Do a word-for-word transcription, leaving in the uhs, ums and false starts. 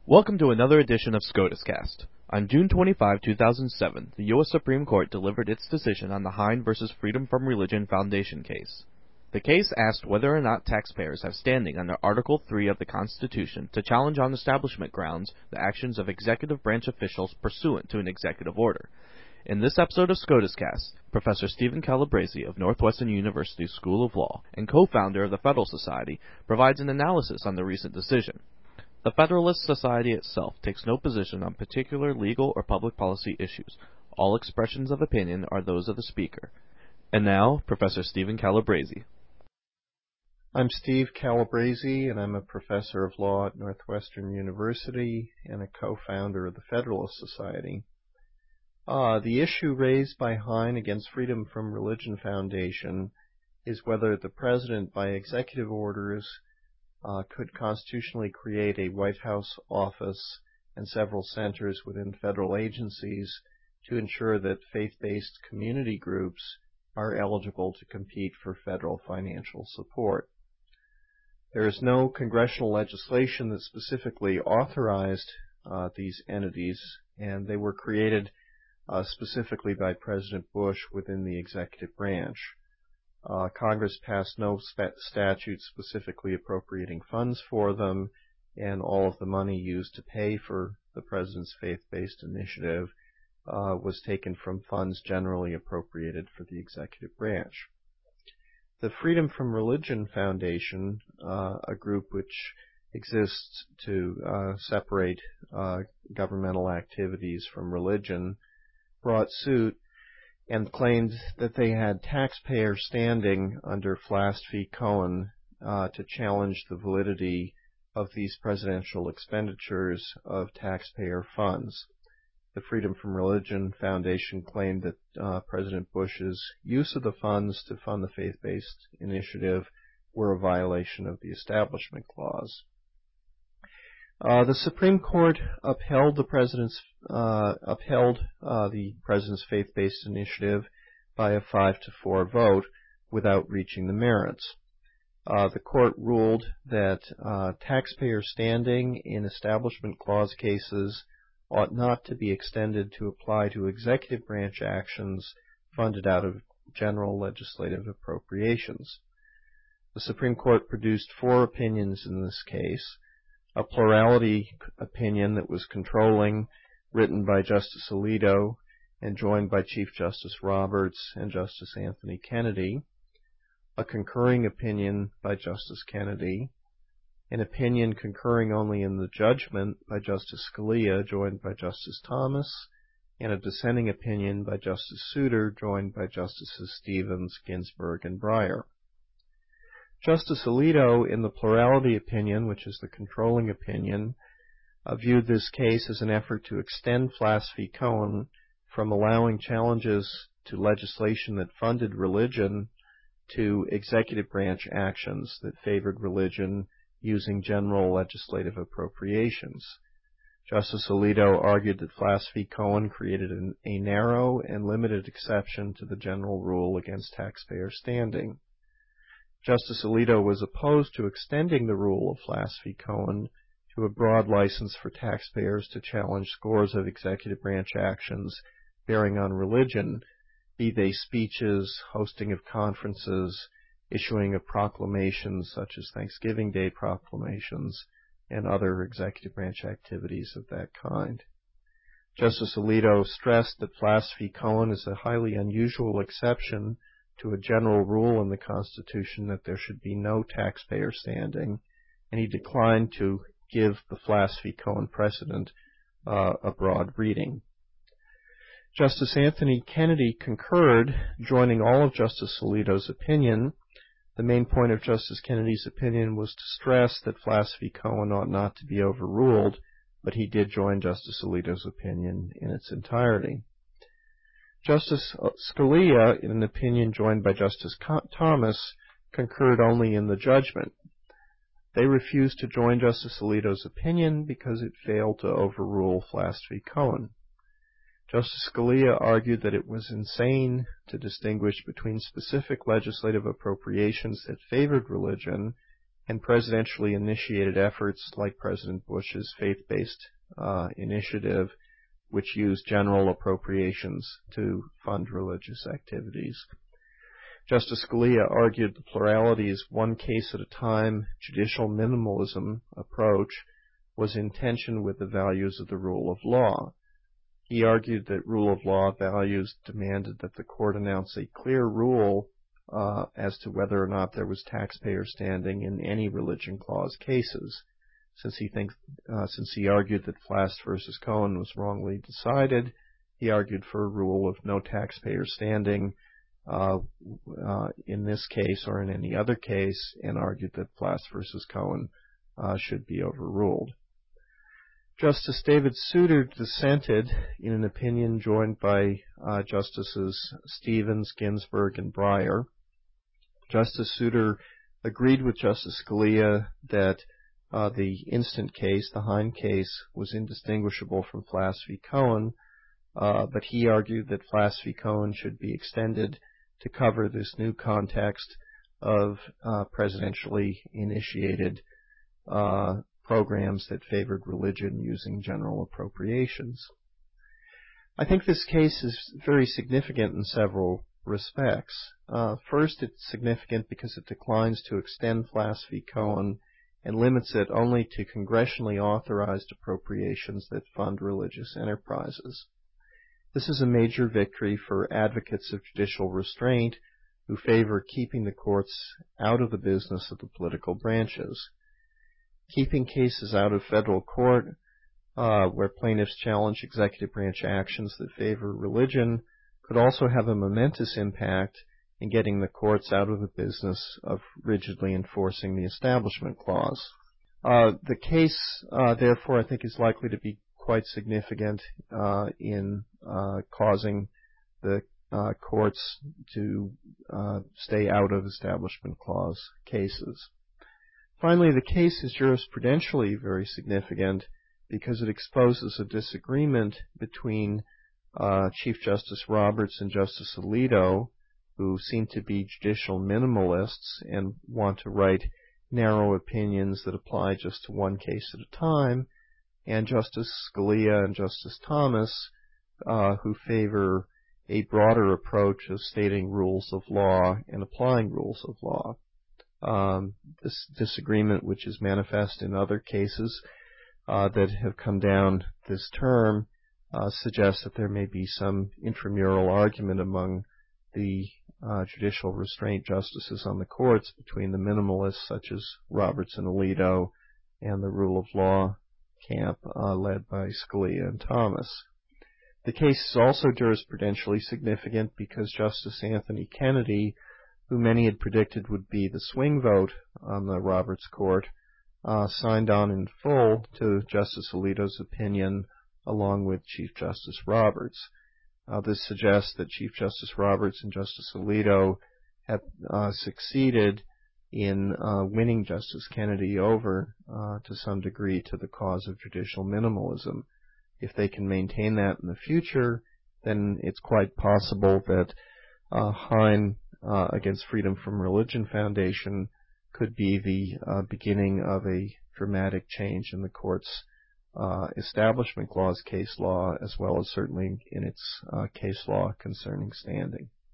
Welcome to another edition of SCOTUScast. On June twenty-fifth, two thousand seven, the U S Supreme Court delivered its decision on the Hine v. Freedom from Religion Foundation case. The case asked whether or not taxpayers have standing under Article three of the Constitution to challenge on establishment grounds the actions of executive branch officials pursuant to an executive order. In this episode of SCOTUScast, Professor Stephen Calabrese of Northwestern University School of Law and co-founder of the Federal Society provides an analysis on the recent decision. The Federalist Society itself takes no position on particular legal or public policy issues. All expressions of opinion are those of the speaker. And now, Professor Stephen Calabrese. I'm Steve Calabrese, and I'm a professor of law at Northwestern University and a co-founder of the Federalist Society. Uh, the issue raised by Hine against Freedom from Religion Foundation is whether the president, by executive orders, Uh, could constitutionally create a White House office and several centers within federal agencies to ensure that faith-based community groups are eligible to compete for federal financial support. There is no congressional legislation that specifically authorized uh, these entities, and they were created uh, specifically by President Bush within the executive branch. Uh, Congress passed no spe- statute specifically appropriating funds for them, and all of the money used to pay for the president's faith-based initiative uh, was taken from funds generally appropriated for the executive branch. The Freedom from Religion Foundation, uh, a group which exists to uh, separate uh, governmental activities from religion, brought suit and claimed that they had taxpayer standing under Flass v. Cohen uh, to challenge the validity of these presidential expenditures of taxpayer funds. The Freedom from Religion Foundation claimed that uh, President Bush's use of the funds to fund the faith-based initiative were a violation of the Establishment Clause. Uh, the Supreme Court upheld the president's uh, upheld uh, the president's faith-based initiative by a five to four vote without reaching the merits. Uh, the court ruled that uh, taxpayer standing in Establishment Clause cases ought not to be extended to apply to executive branch actions funded out of general legislative appropriations. The Supreme Court produced four opinions in this case. A plurality opinion that was controlling, written by Justice Alito and joined by Chief Justice Roberts and Justice Anthony Kennedy, a concurring opinion by Justice Kennedy, an opinion concurring only in the judgment by Justice Scalia, joined by Justice Thomas, and a dissenting opinion by Justice Souter, joined by Justices Stevens, Ginsburg, and Breyer. Justice Alito, in the plurality opinion, which is the controlling opinion, uh, viewed this case as an effort to extend Flass v. Cohen from allowing challenges to legislation that funded religion to executive branch actions that favored religion using general legislative appropriations. Justice Alito argued that Flass v. Cohen created an, a narrow and limited exception to the general rule against taxpayer standing. Justice Alito was opposed to extending the rule of Flass v. Cohen to a broad license for taxpayers to challenge scores of executive branch actions bearing on religion, be they speeches, hosting of conferences, issuing of proclamations such as Thanksgiving Day proclamations, and other executive branch activities of that kind. Justice Alito stressed that Flass v. Cohen is a highly unusual exception to a general rule in the Constitution that there should be no taxpayer standing, and he declined to give the Flass v. Cohen precedent uh, a broad reading. Justice Anthony Kennedy concurred, joining all of Justice Alito's opinion. The main point of Justice Kennedy's opinion was to stress that Flass v. Cohen ought not to be overruled, but he did join Justice Alito's opinion in its entirety. Justice Scalia, in an opinion joined by Justice Thomas, concurred only in the judgment. They refused to join Justice Alito's opinion because it failed to overrule Flass v. Cohen. Justice Scalia argued that it was insane to distinguish between specific legislative appropriations that favored religion and presidentially initiated efforts like President Bush's faith-based uh, initiative, which used general appropriations to fund religious activities. Justice Scalia argued the plurality's one case at a time judicial minimalism approach was in tension with the values of the rule of law. He argued that rule of law values demanded that the court announce a clear rule uh, as to whether or not there was taxpayer standing in any religion clause cases. Since he thinks, uh, since he argued that Flast versus Cohen was wrongly decided, he argued for a rule of no taxpayer standing uh, uh, in this case or in any other case, and argued that Flast versus Cohen uh, should be overruled. Justice David Souter dissented in an opinion joined by uh, Justices Stevens, Ginsburg, and Breyer. Justice Souter agreed with Justice Scalia that uh, the instant case, the Hine case, was indistinguishable from Flast v. Cohen, uh, but he argued that Flast v. Cohen should be extended to cover this new context of uh, presidentially initiated uh, programs that favored religion using general appropriations. I think this case is very significant in several respects. Uh, first, it's significant because it declines to extend Flast v. Cohen and limits it only to congressionally authorized appropriations that fund religious enterprises. This is a major victory for advocates of judicial restraint who favor keeping the courts out of the business of the political branches. Keeping cases out of federal court, uh, where plaintiffs challenge executive branch actions that favor religion, could also have a momentous impact in getting the courts out of the business of rigidly enforcing the Establishment Clause. Uh, the case, uh, therefore, I think is likely to be quite significant uh, in uh, causing the uh, courts to uh, stay out of Establishment Clause cases. Finally, the case is jurisprudentially very significant because it exposes a disagreement between uh, Chief Justice Roberts and Justice Alito, who seem to be judicial minimalists and want to write narrow opinions that apply just to one case at a time, and Justice Scalia and Justice Thomas, uh, who favor a broader approach of stating rules of law and applying rules of law. Um, this disagreement, which is manifest in other cases uh, that have come down this term, uh, suggests that there may be some intramural argument among the uh, judicial restraint justices on the courts between the minimalists such as Roberts and Alito and the rule of law camp uh, led by Scalia and Thomas. The case is also jurisprudentially significant because Justice Anthony Kennedy, who many had predicted would be the swing vote on the Roberts Court, uh, signed on in full to Justice Alito's opinion along with Chief Justice Roberts. Uh, this suggests that Chief Justice Roberts and Justice Alito have uh, succeeded in uh, winning Justice Kennedy over uh, to some degree to the cause of judicial minimalism. If they can maintain that in the future, then it's quite possible that uh, Hine Uh, against Freedom from Religion Foundation could be the uh, beginning of a dramatic change in the court's uh, Establishment Clause case law, as well as certainly in its uh, case law concerning standing.